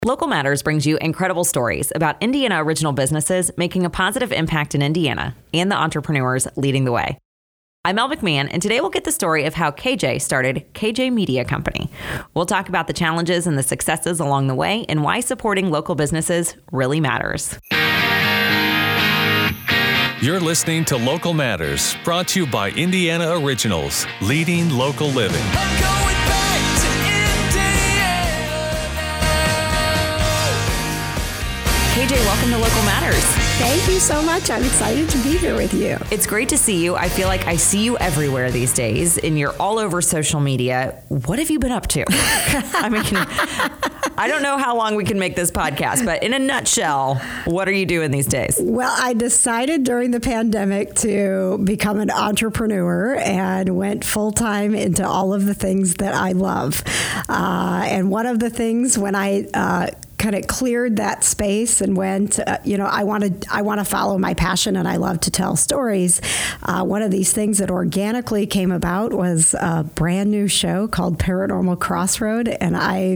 Local Matters brings you incredible stories about Indiana original businesses making a positive impact in Indiana and the entrepreneurs leading the way. I'm Elle McMahon, and today we'll get the story of how KJ started KJ Media Company. We'll talk about the challenges and the successes along the way and why supporting local businesses really matters. You're listening to Local Matters, brought to you by Indiana Originals, leading local living. KJ, welcome to Local Matters. Thank you so much. I'm excited to be here with you. It's great to see you. I feel like I see you everywhere these days, and you're all over social media. What have you been up to? I mean, I don't know how long we can make this podcast, but in a nutshell, what are you doing these days? Well, I decided during the pandemic to become an entrepreneur and went full-time into all of the things that I love. And one of the things when I kind of cleared that space and went, I want to follow my passion and I love to tell stories. One of these things that organically came about was a brand new show called Paranormal Crossroad. And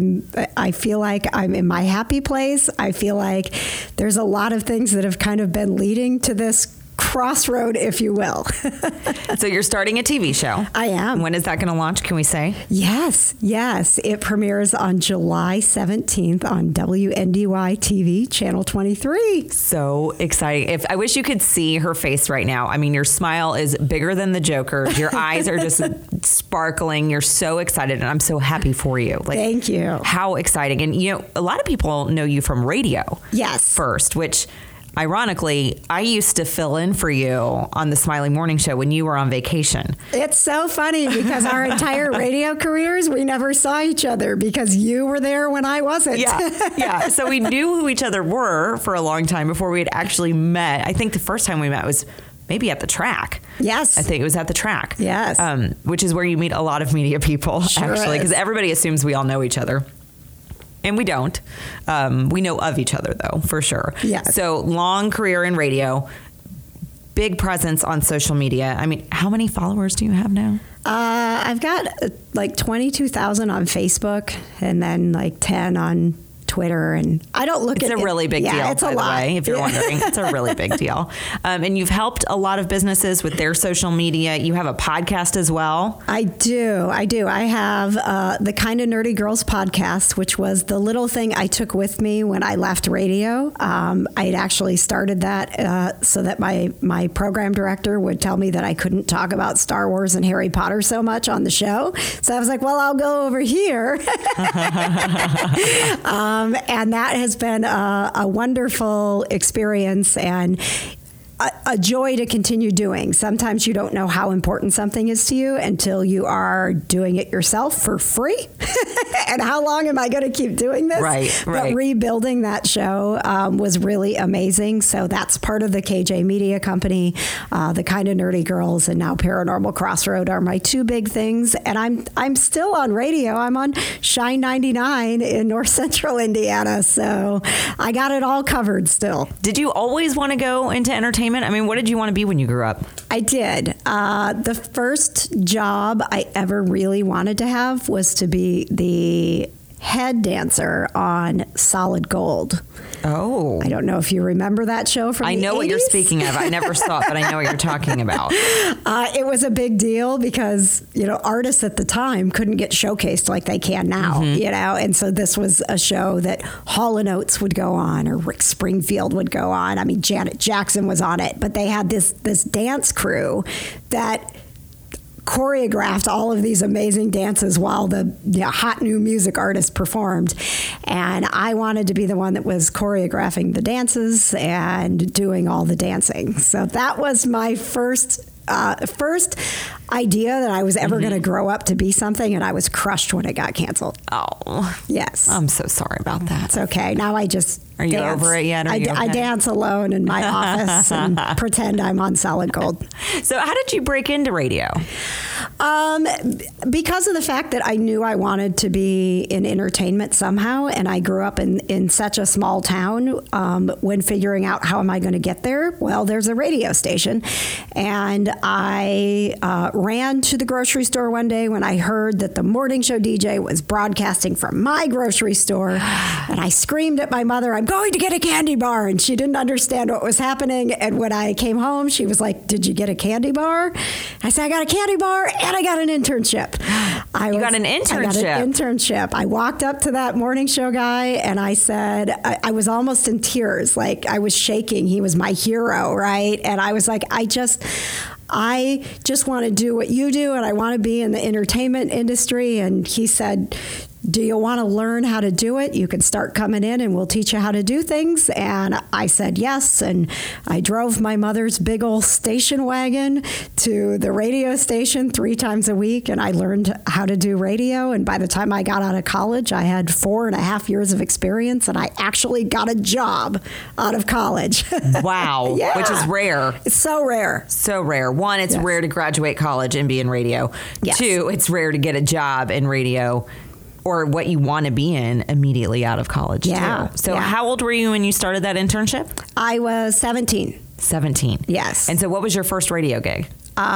I feel like I'm in my happy place. I feel like there's a lot of things that have kind of been leading to this crossroad, if you will. So you're starting a TV show. I am. When is that going to launch? Can we say? Yes. It premieres on July 17th on WNDY TV, Channel 23. So exciting. I wish you could see her face right now. I mean, your smile is bigger than the Joker's. Your eyes are just sparkling. You're so excited, and I'm so happy for you. Thank you. How exciting. And, a lot of people know you from radio. Yes. First, which... Ironically, I used to fill in for you on the Smiley Morning Show when you were on vacation. It's so funny because our entire radio careers, we never saw each other because you were there when I wasn't. Yeah. So we knew who each other were for a long time before we had actually met. I think the first time we met was maybe at the track. Yes. I think it was at the track. Yes. Which is where you meet a lot of media people, actually, because everybody assumes we all know each other. And we don't. We know of each other, though, for sure. Yes. So long career in radio, big presence on social media. I mean, how many followers do you have now? I've got 22,000 on Facebook and then 10 on Twitter, and I don't look at it. It's a really big deal, it's by a the lot. way, if you're wondering. It's a really big deal. And you've helped a lot of businesses with their social media. You have a podcast as well. I do. I have the Kind of Nerdy Girls podcast, which was the little thing I took with me when I left radio. I had actually started that so that my program director would tell me that I couldn't talk about Star Wars and Harry Potter so much on the show. So I was like, well, I'll go over here. And that has been a wonderful experience and a joy to continue doing. Sometimes you don't know how important something is to you until you are doing it yourself for free. And how long am I going to keep doing this? Right. But rebuilding that show was really amazing. So that's part of the KJ Media Company, the Kind of Nerdy Girls, and now Paranormal Crossroad are my two big things. And I'm still on radio. I'm on Shine 99 in North Central Indiana. So I got it all covered still. Did you always want to go into entertainment? I mean, what did you want to be when you grew up? I did. The first job I ever really wanted to have was to be the head dancer on Solid Gold. Oh. I don't know if you remember that show from the 80s. I know what you're speaking of. I never saw it, but I know what you're talking about. It was a big deal because, artists at the time couldn't get showcased like they can now, and so this was a show that Hall & Oates would go on or Rick Springfield would go on. I mean, Janet Jackson was on it, but they had this dance crew that choreographed all of these amazing dances while the hot new music artist performed. And I wanted to be the one that was choreographing the dances and doing all the dancing. So that was my first idea that I was ever going to grow up to be something, and I was crushed when it got canceled. Oh. Yes. I'm so sorry about that. It's okay. Now I just Are you over it yet? I dance alone in my office and pretend I'm on Solid Gold. So how did you break into radio? Because of the fact that I knew I wanted to be in entertainment somehow, and I grew up in such a small town. When figuring out how am I going to get there, well, there's a radio station, and I ran to the grocery store one day when I heard that the morning show DJ was broadcasting from my grocery store, and I screamed at my mother, "I'm going to get a candy bar," and she didn't understand what was happening. And when I came home, she was like, "Did you get a candy bar?" I said, "I got a candy bar and I got an internship." I got an internship. I walked up to that morning show guy and I said, I was almost in tears, like I was shaking. He was my hero, right? And I was like, I just want to do what you do, and I want to be in the entertainment industry. And he said, "Do you want to learn how to do it? You can start coming in and we'll teach you how to do things." And I said yes. And I drove my mother's big old station wagon to the radio station 3 times a week. And I learned how to do radio. And by the time I got out of college, I had 4.5 years of experience, and I actually got a job out of college. Wow. Yeah. Which is rare. It's so rare. So rare. One, it's rare to graduate college and be in radio. Yes. 2, it's rare to get a job in radio or what you want to be in immediately out of college. Yeah. Too. So how old were you when you started that internship? I was 17. 17. Yes. And so what was your first radio gig?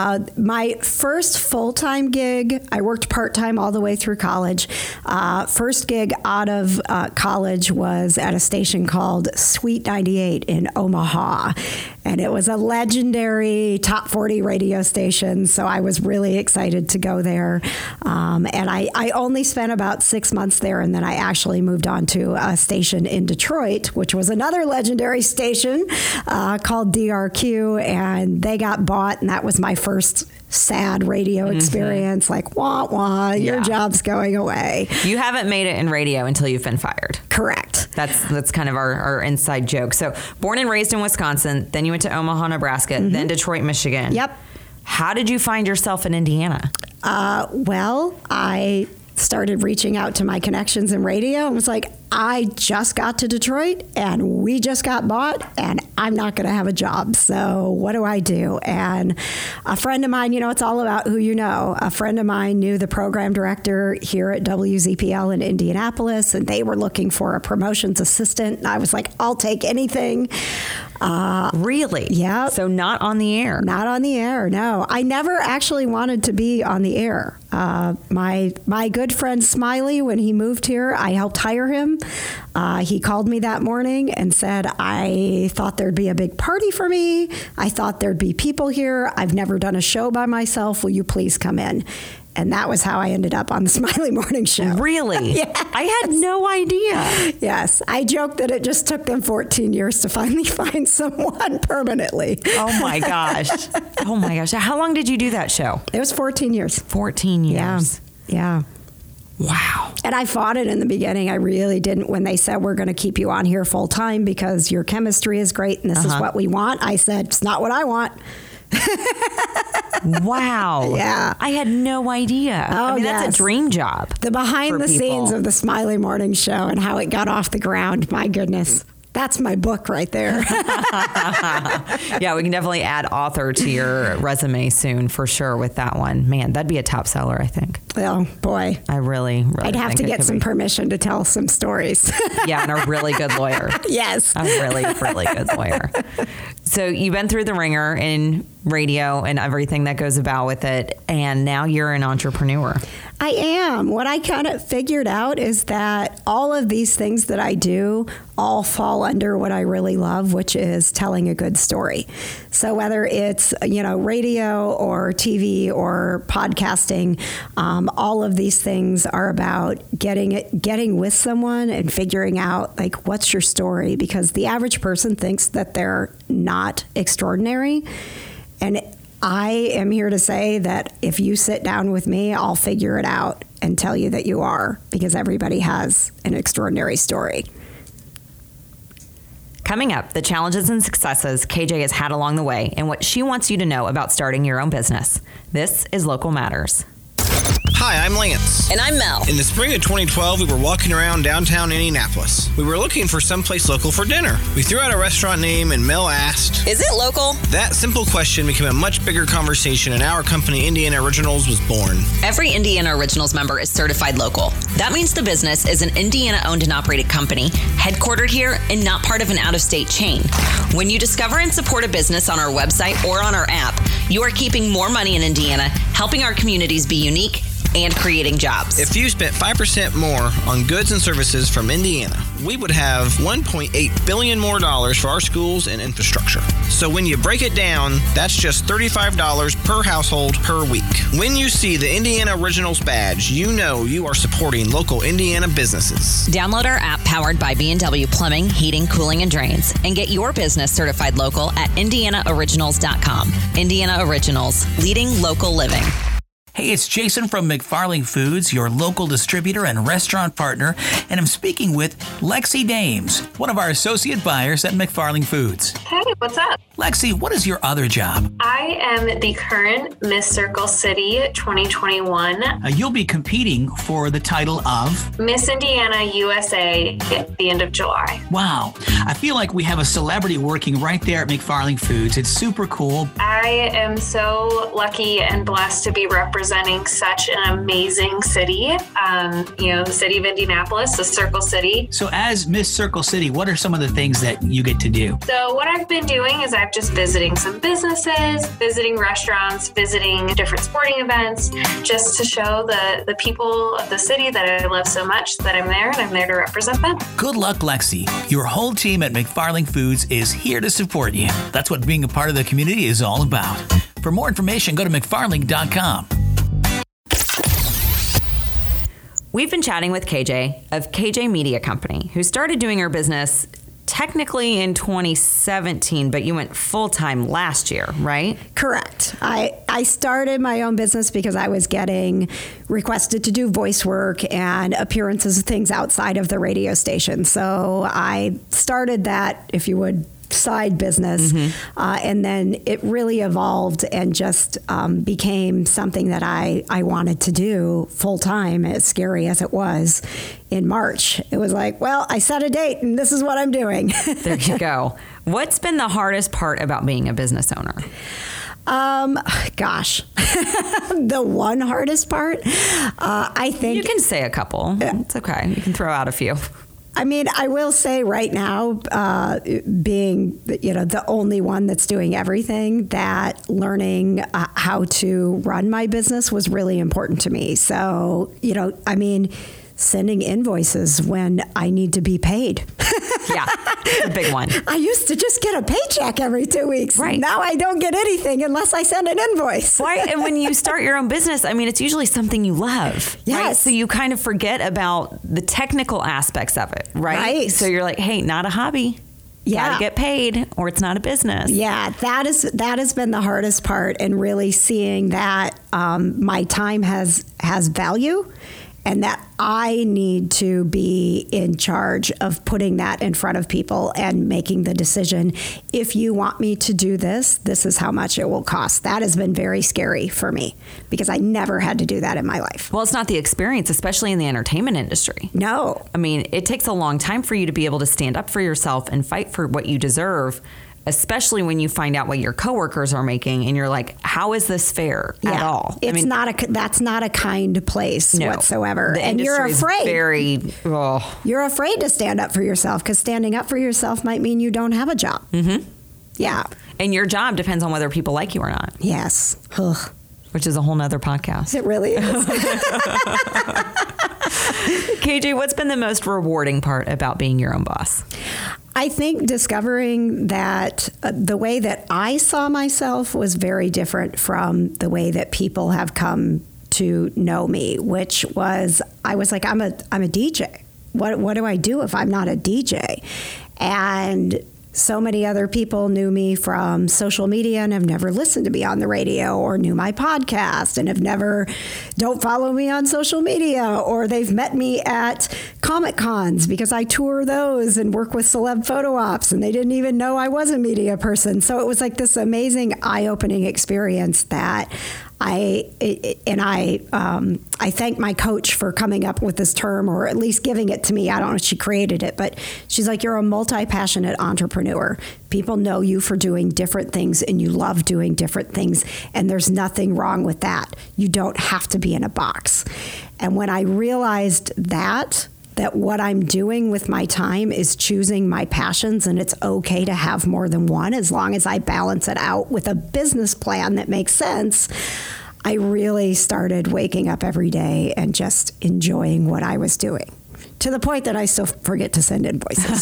My first full-time gig, I worked part-time all the way through college. First gig out of college was at a station called Sweet 98 in Omaha. And it was a legendary top 40 radio station. So I was really excited to go there. And I only spent about 6 months there. And then I actually moved on to a station in Detroit, which was another legendary station called DRQ. And they got bought. And that was my first sad radio experience. Like, wah, wah, your job's going away. You haven't made it in radio until you've been fired. Correct. That's kind of our inside joke. So born and raised in Wisconsin, then you went to Omaha, Nebraska, then Detroit, Michigan. Yep. How did you find yourself in Indiana? Well, I started reaching out to my connections in radio and was like, I just got to Detroit and we just got bought and I'm not going to have a job. So what do I do? And a friend of mine, it's all about who you know. A friend of mine knew the program director here at WZPL in Indianapolis, and they were looking for a promotions assistant. And I was like, I'll take anything. Really? Yeah. So not on the air? Not on the air, no. I never actually wanted to be on the air. My good friend Smiley, when he moved here, I helped hire him. He called me that morning and said, I thought there'd be a big party for me. I thought there'd be people here. I've never done a show by myself. Will you please come in? And that was how I ended up on the Smiley Morning Show. Really? Yeah. I had no idea. Yes. I joked that it just took them 14 years to finally find someone permanently. Oh, my gosh. Oh, my gosh. How long did you do that show? It was 14 years. 14 years. Yeah. Wow. And I fought it in the beginning. I really didn't. When they said, we're going to keep you on here full time because your chemistry is great and this is what we want, I said, it's not what I want. Wow. Yeah. I had no idea. Oh, that's a dream job. The behind the scenes of the Smiley Morning Show and how it got off the ground. My goodness. That's my book right there. Yeah, we can definitely add author to your resume soon for sure with that one. Man, that'd be a top seller, I think. Oh, boy. I really I'd have to get some permission to tell some stories. Yeah, and a really good lawyer. Yes. A really, really good lawyer. So you've been through the ringer in radio and everything that goes about with it, and now you're an entrepreneur. I am. What I kind of figured out is that all of these things that I do all fall under what I really love, which is telling a good story. So whether it's, radio or TV or podcasting, all of these things are about getting with someone and figuring out, like, what's your story? Because the average person thinks that they're not extraordinary. And I am here to say that if you sit down with me, I'll figure it out and tell you that you are, because everybody has an extraordinary story. Coming up, the challenges and successes KJ has had along the way and what she wants you to know about starting your own business. This is Local Matters. Hi, I'm Lance. And I'm Mel. In the spring of 2012, we were walking around downtown Indianapolis. We were looking for someplace local for dinner. We threw out a restaurant name and Mel asked, "Is it local?" That simple question became a much bigger conversation and our company, Indiana Originals, was born. Every Indiana Originals member is certified local. That means the business is an Indiana-owned and operated company, headquartered here and not part of an out-of-state chain. When you discover and support a business on our website or on our app, you are keeping more money in Indiana, helping our communities be unique, and creating jobs. If you spent 5% more on goods and services from Indiana, we would have $1.8 billion more for our schools and infrastructure. So when you break it down, that's just $35 per household per week. When you see the Indiana Originals badge, you know you are supporting local Indiana businesses. Download our app powered by B&W Plumbing, Heating, Cooling, and Drains and get your business certified local at IndianaOriginals.com. Indiana Originals, leading local living. Hey, it's Jason from McFarling Foods, your local distributor and restaurant partner, and I'm speaking with Lexi Dames, one of our associate buyers at McFarling Foods. Hey, what's up? Lexi, what is your other job? I am the current Miss Circle City 2021. You'll be competing for the title of Miss Indiana USA at the end of July. Wow. I feel like we have a celebrity working right there at McFarling Foods. It's super cool. I am so lucky and blessed to be representing such an amazing city. The city of Indianapolis, the Circle City. So as Miss Circle City, what are some of the things that you get to do? So what I've been doing is I'm just visiting some businesses, visiting restaurants, visiting different sporting events, just to show the people of the city that I love so much that I'm there and I'm there to represent them. Good luck, Lexi. Your whole team at McFarling Foods is here to support you. That's what being a part of the community is all about. For more information, go to McFarling.com. We've been chatting with KJ of KJ Media Company, who started doing her business technically in 2017, but you went full-time last year, right? Correct. I started my own business because I was getting requested to do voice work and appearances of things outside of the radio station. So I started that, if you would, side business. And then it really evolved and just became something that I wanted to do full time, as scary as it was. In March, it was like, well, I set a date and this is what I'm doing. There you go. What's been the hardest part about being a business owner? Gosh, the one hardest part, I think. You can say a couple. It's okay. You can throw out a few. I mean, I will say right now, being, the only one that's doing everything, that learning how to run my business was really important to me. So, sending invoices when I need to be paid. Yeah, it's a big one. I used to just get a paycheck every 2 weeks. Right. Now I don't get anything unless I send an invoice. Right. And when you start your own business, it's usually something you love. Yes. Right? So you kind of forget about the technical aspects of it. Right. So you're like, hey, not a hobby. Yeah. Gotta get paid or it's not a business. Yeah, that has been the hardest part, and really seeing that my time has value. And that I need to be in charge of putting that in front of people and making the decision. If you want me to do this, this is how much it will cost. That has been very scary for me because I never had to do that in my life. Well, it's not the experience, especially in the entertainment industry. No. It takes a long time for you to be able to stand up for yourself and fight for what you deserve, especially when you find out what your coworkers are making and you're like, how is this fair at all? It's that's not a kind place whatsoever. The and you're afraid. You're afraid to stand up for yourself because standing up for yourself might mean you don't have a job. Mm-hmm. Yeah. And your job depends on whether people like you or not. Yes. Ugh. Which is a whole nother podcast. It really is. KJ, what's been the most rewarding part about being your own boss? I think discovering that the way that I saw myself was very different from the way that people have come to know me, which was, I was like, I'm a DJ. What do I do if I'm not a DJ? And so many other people knew me from social media and have never listened to me on the radio, or knew my podcast and don't follow me on social media, or they've met me at Comic Cons because I tour those and work with celeb photo ops, and they didn't even know I was a media person. So it was like this amazing eye-opening experience that I thank my coach for coming up with this term, or at least giving it to me. I don't know if she created it, but she's like, you're a multi-passionate entrepreneur. People know you for doing different things, and you love doing different things, and there's nothing wrong with that. You don't have to be in a box. And when I realized that what I'm doing with my time is choosing my passions, and it's okay to have more than one as long as I balance it out with a business plan that makes sense, I really started waking up every day and just enjoying what I was doing, to the point that I still forget to send invoices.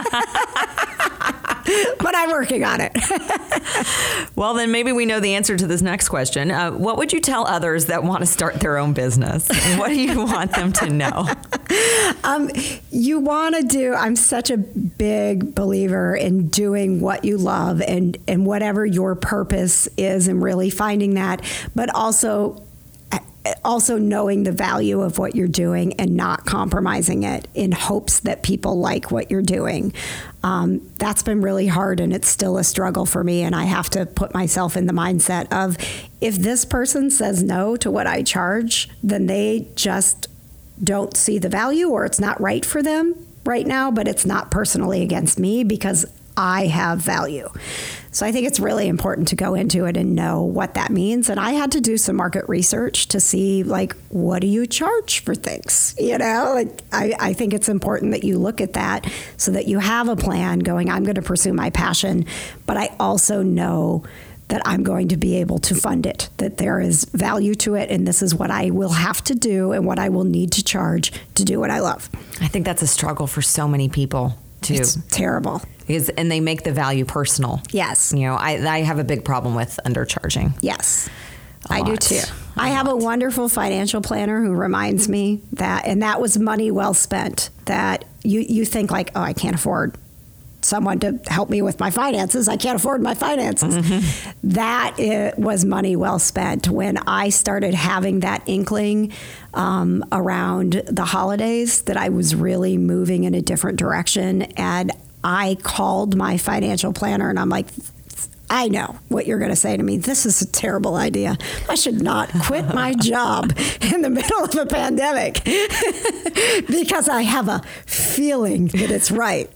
But I'm working on it. Well, then maybe we know the answer to this next question. What would you tell others that want to start their own business? What do you want them to know? You want to do, I'm such a big believer in doing what you love and whatever your purpose is, and really finding that, but also knowing the value of what you're doing and not compromising it in hopes that people like what you're doing. That's been really hard, and it's still a struggle for me. And I have to put myself in the mindset of, if this person says no to what I charge, then they just don't see the value, or it's not right for them right now, but it's not personally against me because I have value. So I think it's really important to go into it and know what that means. And I had to do some market research to see, like, what do you charge for things? You know, I think it's important that you look at that so that you have a plan going, I'm going to pursue my passion, but I also know that I'm going to be able to fund it, that there is value to it, and this is what I will have to do and what I will need to charge to do what I love. I think that's a struggle for so many people, too. It's terrible. And they make the value personal. Yes. You know, I have a big problem with undercharging. Yes. I do too. I have a wonderful financial planner who reminds me that, and that was money well spent, that you think like, oh, I can't afford someone to help me with my finances. I can't afford my finances. Mm-hmm. That was money well spent. When I started having that inkling around the holidays that I was really moving in a different direction, and I called my financial planner and I'm like, I know what you're going to say to me. This is a terrible idea. I should not quit my job in the middle of a pandemic because I have a feeling that it's right.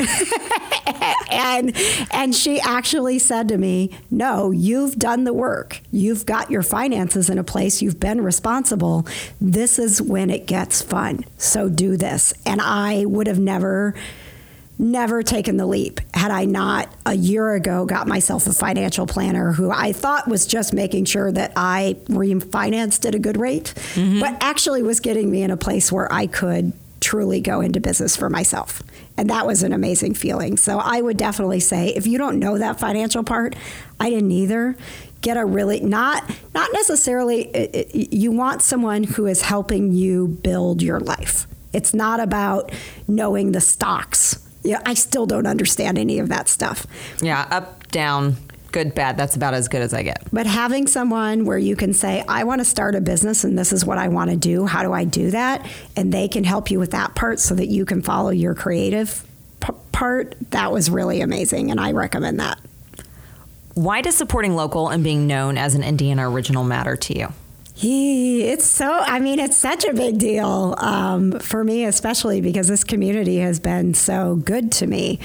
And she actually said to me, no, you've done the work. You've got your finances in a place. You've been responsible. This is when it gets fun. So do this. And I would have never taken the leap had I not a year ago got myself a financial planner who I thought was just making sure that I refinanced at a good rate, but actually was getting me in a place where I could truly go into business for myself. And that was an amazing feeling. So I would definitely say, if you don't know that financial part, I didn't either, get a really, not necessarily, you want someone who is helping you build your life. It's not about knowing the stocks. Yeah, I still don't understand any of that stuff. Yeah, up, down, good, bad. That's about as good as I get. But having someone where you can say, I want to start a business and this is what I want to do. How do I do that? And they can help you with that part so that you can follow your creative part. That was really amazing. And I recommend that. Why does supporting local and being known as an Indiana original matter to you? It's such a big deal for me, especially because this community has been so good to me.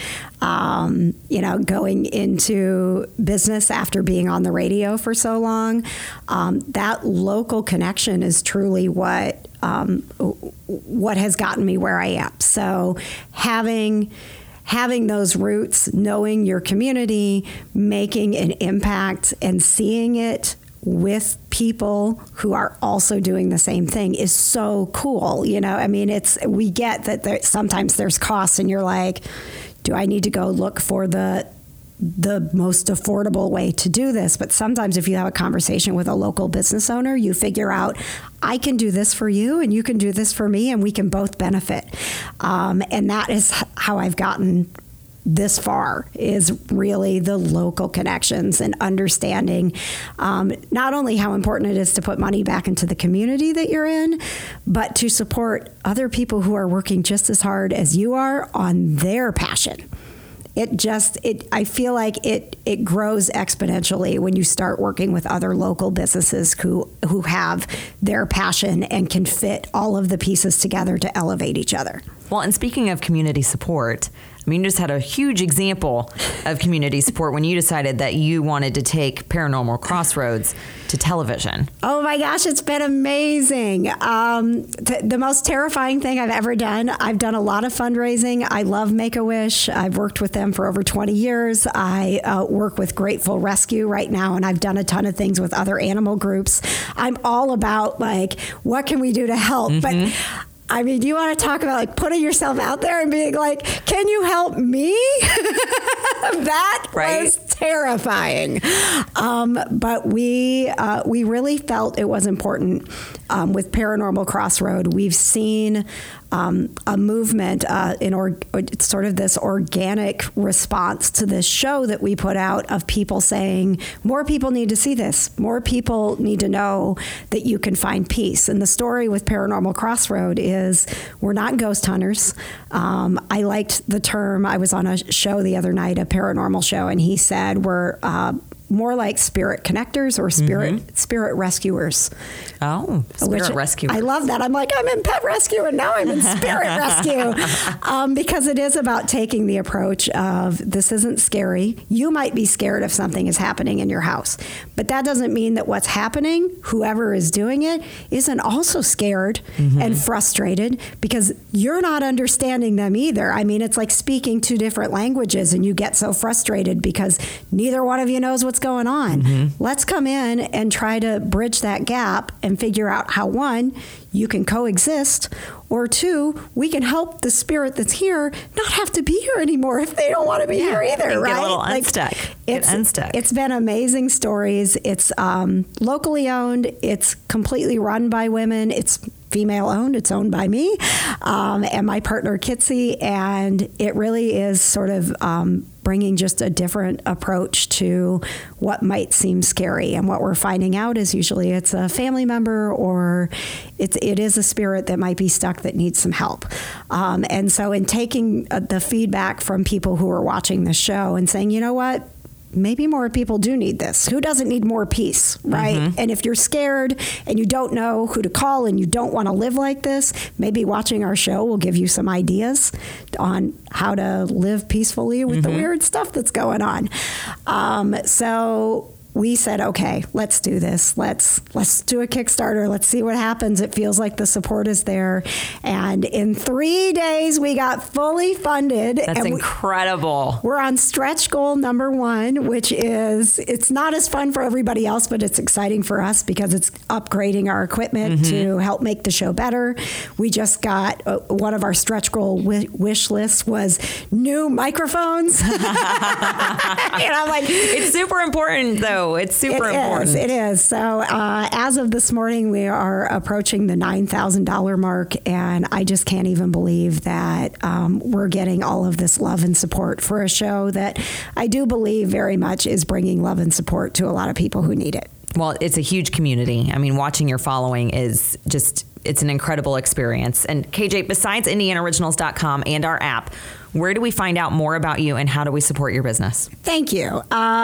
Going into business after being on the radio for so long, that local connection is truly what has gotten me where I am. So having those roots, knowing your community, making an impact and seeing it with people who are also doing the same thing is so cool. We get that sometimes there's costs and you're like, do I need to go look for the most affordable way to do this? But sometimes if you have a conversation with a local business owner, you figure out, I can do this for you and you can do this for me and we can both benefit. And that is how I've gotten this far, is really the local connections and understanding not only how important it is to put money back into the community that you're in, but to support other people who are working just as hard as you are on their passion. I feel like it grows exponentially when you start working with other local businesses who have their passion and can fit all of the pieces together to elevate each other. Well, and speaking of community support, I mean, you just had a huge example of community support when you decided that you wanted to take Paranormal Crossroads to television. Oh my gosh, it's been amazing. The most terrifying thing I've ever done. I've done a lot of fundraising. I love Make-A-Wish. I've worked with them for over 20 years. I work with Grateful Rescue right now, and I've done a ton of things with other animal groups. I'm all about like, what can we do to help? But I mean, you want to talk about like putting yourself out there and being like, can you help me? That was terrifying. But we really felt it was important with Paranormal Crossroad. We've seen a movement it's sort of this organic response to this show that we put out of people saying, more people need to see this. More people need to know that you can find peace. And the story with Paranormal Crossroad is we're not ghost hunters. I liked the term. I was on a show the other night, a paranormal show, and he said we're more like spirit connectors or spirit rescuers. Oh, spirit rescuers. I love that. I'm like, I'm in pet rescue and now I'm in spirit rescue. Because it is about taking the approach of this isn't scary. You might be scared if something is happening in your house, but that doesn't mean that what's happening, whoever is doing it, isn't also scared and frustrated because you're not understanding them either. I mean, it's like speaking two different languages and you get so frustrated because neither one of you knows what's going on. Let's come in and try to bridge that gap and figure out how, one, you can coexist, or two, we can help the spirit that's here not have to be here anymore if they don't want to be here either, right? Get a little unstuck. It's been amazing stories. It's locally owned. It's completely run by women. It's female owned. It's owned by me and my partner Kitsy, and it really is sort of bringing just a different approach to what might seem scary. And what we're finding out is usually it's a family member or it is a spirit that might be stuck that needs some help. And so in taking the feedback from people who are watching the show and saying, you know what, maybe more people do need this. Who doesn't need more peace, right? And if you're scared and you don't know who to call and you don't want to live like this, maybe watching our show will give you some ideas on how to live peacefully with the weird stuff that's going on. So we said, okay, let's do this. Let's do a Kickstarter. Let's see what happens. It feels like the support is there. And in 3 days, we got fully funded. That's incredible. We're on stretch goal number 1, which is, it's not as fun for everybody else, but it's exciting for us because it's upgrading our equipment to help make the show better. We just got one of our stretch goal wish lists was new microphones. And I'm like, it's super important though. It's super important. It is. So as of this morning, we are approaching the $9,000 mark, and I just can't even believe that we're getting all of this love and support for a show that I do believe very much is bringing love and support to a lot of people who need it. Well, it's a huge community. I mean, watching your following is just, it's an incredible experience. And KJ, besides IndianaOriginals.com and our app, where do we find out more about you and how do we support your business? Thank you.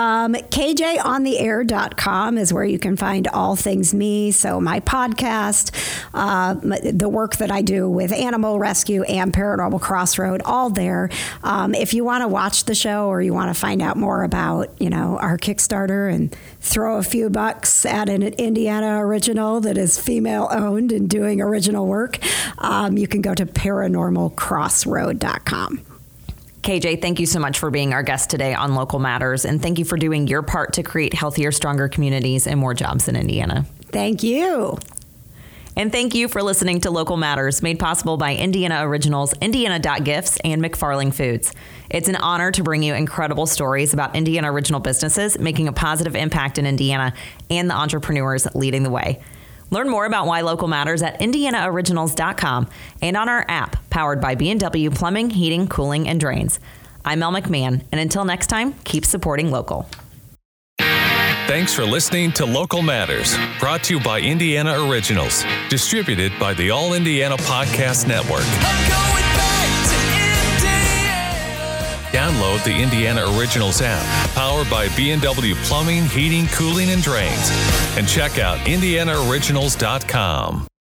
KJOnTheAir.com is where you can find all things me. So my podcast, the work that I do with Animal Rescue and Paranormal Crossroad, all there. If you want to watch the show or you want to find out more about, our Kickstarter and throw a few bucks at an Indiana original that is female owned and doing original work, you can go to paranormalcrossroad.com. KJ, thank you so much for being our guest today on Local Matters, and thank you for doing your part to create healthier, stronger communities and more jobs in Indiana. Thank you. And thank you for listening to Local Matters, made possible by Indiana Originals, Indiana.Gifts, and McFarling Foods. It's an honor to bring you incredible stories about Indiana original businesses making a positive impact in Indiana and the entrepreneurs leading the way. Learn more about why local matters at IndianaOriginals.com and on our app powered by B&W Plumbing, Heating, Cooling, and Drains. I'm Mel McMahon, and until next time, keep supporting local. Thanks for listening to Local Matters, brought to you by Indiana Originals, distributed by the All Indiana Podcast Network. Download the Indiana Originals app, powered by B&W Plumbing, Heating, Cooling, and Drains. And check out IndianaOriginals.com.